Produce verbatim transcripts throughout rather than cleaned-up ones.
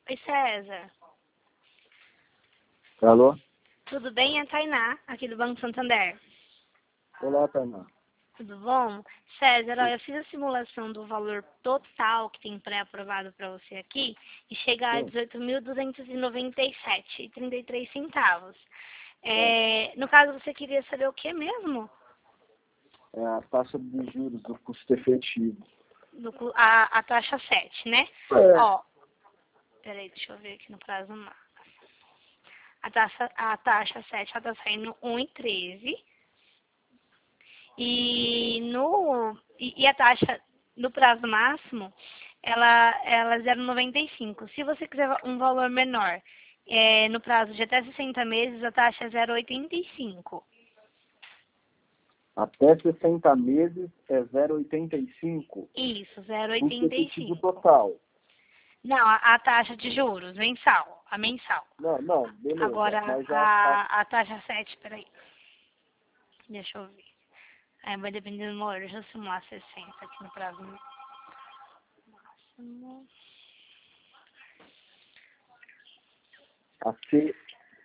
Oi, César. Alô? Tudo bem? É a Tainá, aqui do Banco Santander. Olá, Tainá. Tudo bom? César, ó, eu fiz a simulação do valor total que tem pré-aprovado para você aqui e chega a Sim. dezoito mil duzentos e noventa e sete reais e trinta e três centavos. É, É, no caso, você queria saber o que mesmo? é a taxa de juros do custo efetivo. Do cu- a, a taxa sete, né? É. Ó, peraí, deixa eu ver aqui no prazo máximo. A taxa, a taxa sete ela tá saindo um e treze. E, no, e, e a taxa no prazo máximo, ela, ela é zero vírgula noventa e cinco. Se você quiser um valor menor, é, no prazo de até sessenta meses, a taxa é zero vírgula oitenta e cinco. Até sessenta meses é zero vírgula oitenta e cinco. Isso, zero vírgula Custo oitenta e efetivo cinco. total. Não, a, a taxa de juros, mensal, a mensal. Não, não, beleza. Agora, Mas a, a, a, a taxa sete, peraí. Deixa eu ver. É, vai depender do valor. Deixa eu simular sessenta aqui no prazo máximo. a C...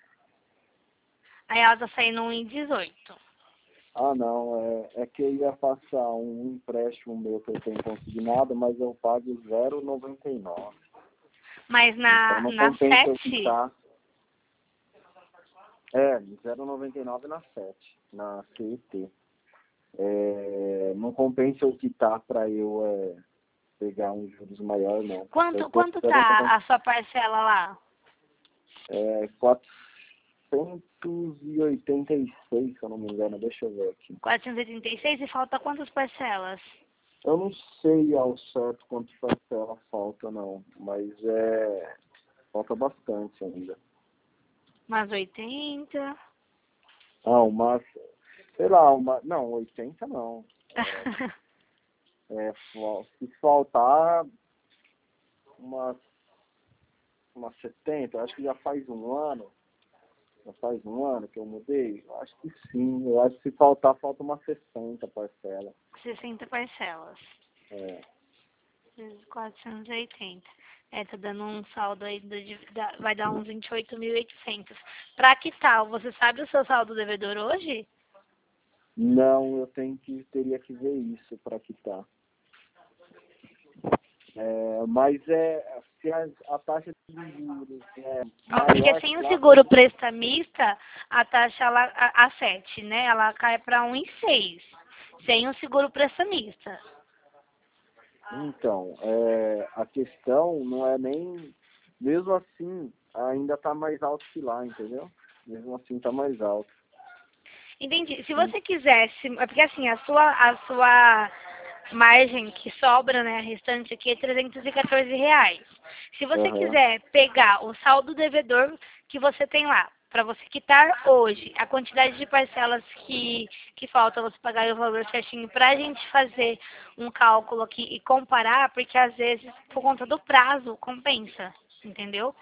Aí ela tá saindo um e dezoito. Ah, não. É, é que eu ia passar um empréstimo meu que eu tenho consignado, mas eu pago zero vírgula noventa e nove. Mas Então na, não na compensa eu sete, quitar. É, zero vírgula noventa e nove na sete, na C E T. É, não compensa eu quitar para eu é, pegar um juros maior, não. Eu quanto, tô quanto tá a sua parcela lá? é, quatrocentos e oitenta e seis, se eu não me engano. Deixa eu ver aqui. quatrocentos e oitenta e seis e falta quantas parcelas? Eu não sei ao certo quanto parcela falta, não. Mas é... falta bastante ainda. Umas oitenta? Ah, uma... Sei lá, uma... Não, oitenta não. É, é, fa- se faltar umas, umas setenta, acho que já faz um ano. Já faz um ano que eu mudei? Eu acho que sim. Eu acho que se faltar, falta umas sessenta parcelas. sessenta parcelas. É. Vezes quatrocentos e oitenta. É, tá dando um saldo aí, do, de- da- vai dar uns vinte e oito mil e oitocentos. Pra que tal? Você sabe o seu saldo devedor hoje? Não, eu tenho que, teria que ver isso para quitar. É, mas é, se a, a taxa de juros é Ó, porque maior, sem o claro. seguro prestamista, a taxa ela, a, a sete, né? Ela cai para um e seis. Sem o seguro prestamista. Então, é, a questão não é nem... Mesmo assim, ainda está mais alto que lá, entendeu? Mesmo assim, está mais alto. Entendi. Se você quisesse, é porque assim, a sua, a sua margem que sobra, né, a restante aqui é trezentos e quatorze reais. Se você Aham. quiser pegar o saldo devedor que você tem lá, para você quitar hoje, a quantidade de parcelas que, que falta você pagar e o valor certinho, para a gente fazer um cálculo aqui e comparar, porque às vezes, por conta do prazo, compensa, entendeu?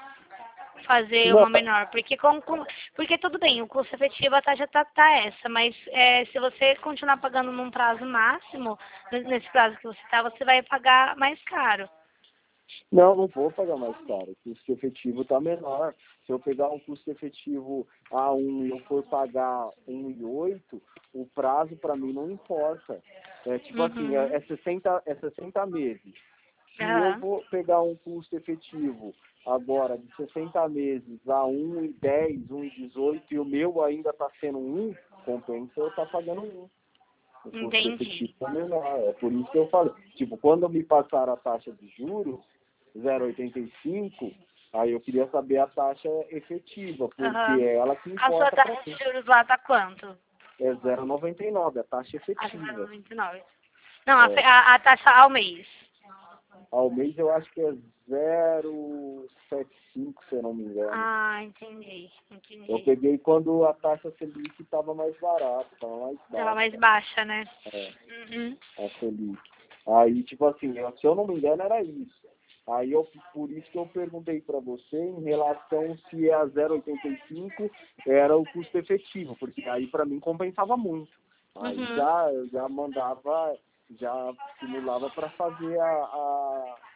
Fazer Não, uma menor, porque com, com- porque tudo bem, o custo efetivo a taxa tá, tá essa, mas é, se você continuar pagando num prazo máximo, ne- nesse prazo que você tá, você vai pagar mais caro. não, não vou pagar mais caro. O custo efetivo está menor. Se eu pegar um custo efetivo a um e eu for pagar um e oito, o prazo para mim não importa. É tipo assim, é, Uhum. é sessenta, é sessenta meses. Se eu Aham. vou pegar um custo efetivo agora de sessenta meses a um e dez, um e dezoito, e o meu ainda está sendo um, compensa eu estar pagando um. O custo Entendi. efetivo é menor. É por isso que eu falei. Tipo, quando me passaram a taxa de juros, zero vírgula oitenta e cinco, aí eu queria saber a taxa efetiva, porque Aham. é ela que A sua importa para taxa mim. de juros lá tá quanto? É zero vírgula noventa e nove, a taxa A zero vírgula efetiva. noventa e nove. Não, a, fe- É. a, a taxa ao mês. Ao mês eu acho que é zero vírgula setenta e cinco, se eu não me engano. Ah, entendi. Eu Entendi. peguei quando a taxa Selic estava mais barata, estava mais Tava mais baixa. baixa, né? É, Uhum. a Selic. Aí, tipo assim, eu- se eu não me engano, era isso. Aí, eu, por isso que eu perguntei para você em relação se é a zero vírgula oitenta e cinco era o custo efetivo, porque aí para mim compensava muito. Aí Uhum. já, eu já mandava, já simulava para fazer a, a,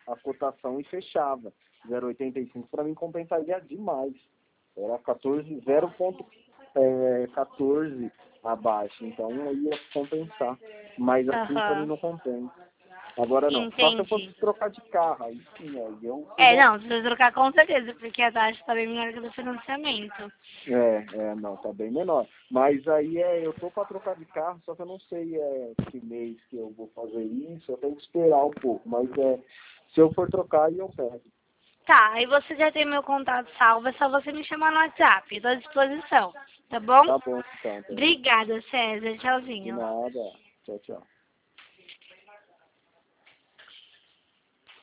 a cotação e fechava. zero vírgula oitenta e cinco para mim compensaria demais. Era quatorze, zero vírgula quatorze abaixo, então ia compensar. Mas assim Aham. para mim não compensa. Agora não, só se eu fosse Entendi. trocar de carro, aí sim, aí eu... É, não, se você trocar com certeza, porque a taxa tá bem menor que a do financiamento. É, é, não, tá bem menor. Mas aí é, eu tô para trocar de carro, só que eu não sei é, que mês que eu vou fazer isso, eu tenho que esperar um pouco, mas é, se eu for trocar, aí eu pego. Tá, aí você já tem meu contato salvo, é só você me chamar no WhatsApp, tô à disposição, tá bom? Tá bom, então. Tá. Obrigada, César, De tchauzinho. nada. Tchau, tchau.